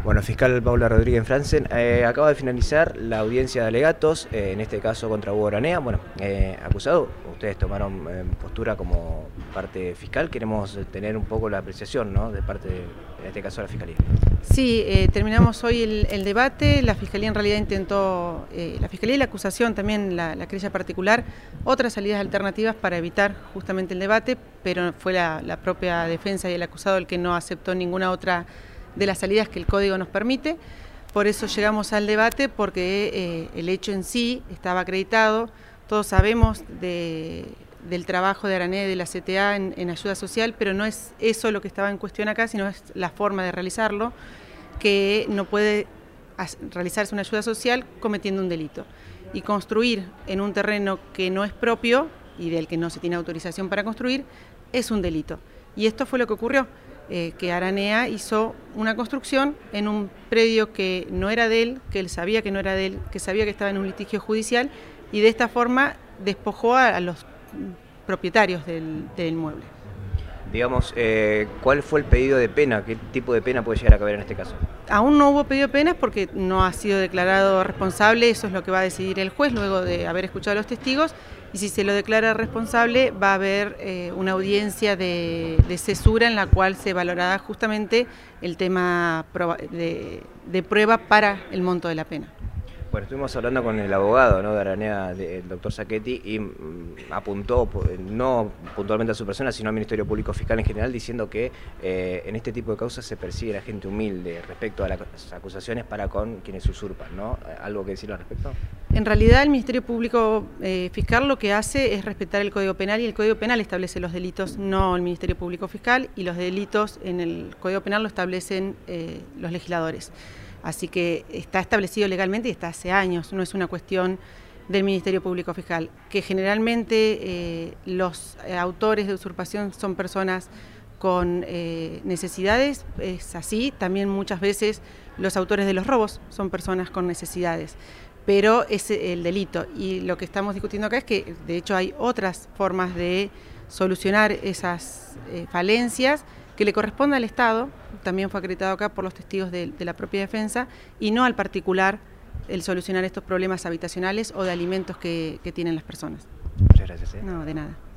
Bueno, fiscal Paula Rodríguez Franzen, acaba de finalizar la audiencia de alegatos, en este caso contra Hugo Aranea. Bueno, acusado, ustedes tomaron postura como parte fiscal. Queremos tener un poco la apreciación, ¿no?, de parte, en este caso, de la Fiscalía. Sí, terminamos hoy el debate. La Fiscalía en realidad intentó, la Fiscalía y la acusación también, la querella particular, otras salidas alternativas para evitar justamente el debate, pero fue la propia defensa y el acusado el que no aceptó ninguna otra de las salidas que el Código nos permite. Por eso llegamos al debate, porque el hecho en sí estaba acreditado. Todos sabemos del trabajo de Aranea y de la CTA en ayuda social, pero no es eso lo que estaba en cuestión acá, sino es la forma de realizarlo, que no puede realizarse una ayuda social cometiendo un delito. Y construir en un terreno que no es propio y del que no se tiene autorización para construir es un delito. Y esto fue lo que ocurrió, que Aranea hizo una construcción en un predio que no era de él, que él sabía que no era de él, que sabía que estaba en un litigio judicial, y de esta forma despojó a los propietarios del inmueble. Digamos, ¿cuál fue el pedido de pena? ¿Qué tipo de pena puede llegar a caber en este caso? Aún no hubo pedido de penas porque no ha sido declarado responsable. Eso es lo que va a decidir el juez luego de haber escuchado a los testigos, y si se lo declara responsable va a haber una audiencia de cesura en la cual se valorará justamente el tema de prueba para el monto de la pena. Bueno, estuvimos hablando con el abogado, ¿no?, de Aranea, el doctor Sacchetti, y apuntó, no puntualmente a su persona, sino al Ministerio Público Fiscal en general, diciendo que en este tipo de causas se persigue a la gente humilde respecto a las acusaciones para con quienes usurpan, ¿no? ¿Algo que decir al respecto? En realidad el Ministerio Público Fiscal lo que hace es respetar el Código Penal, y el Código Penal establece los delitos, no el Ministerio Público Fiscal, y los delitos en el Código Penal lo establecen los legisladores. Así que está establecido legalmente y está hace años, no es una cuestión del Ministerio Público Fiscal, que generalmente los autores de usurpación son personas con necesidades, es así. También muchas veces los autores de los robos son personas con necesidades, pero es el delito. Y lo que estamos discutiendo acá es que de hecho hay otras formas de solucionar esas falencias que le corresponde al Estado. También fue acreditado acá por los testigos de la propia defensa, y no al particular el solucionar estos problemas habitacionales o de alimentos que tienen las personas. Muchas gracias. No, de nada.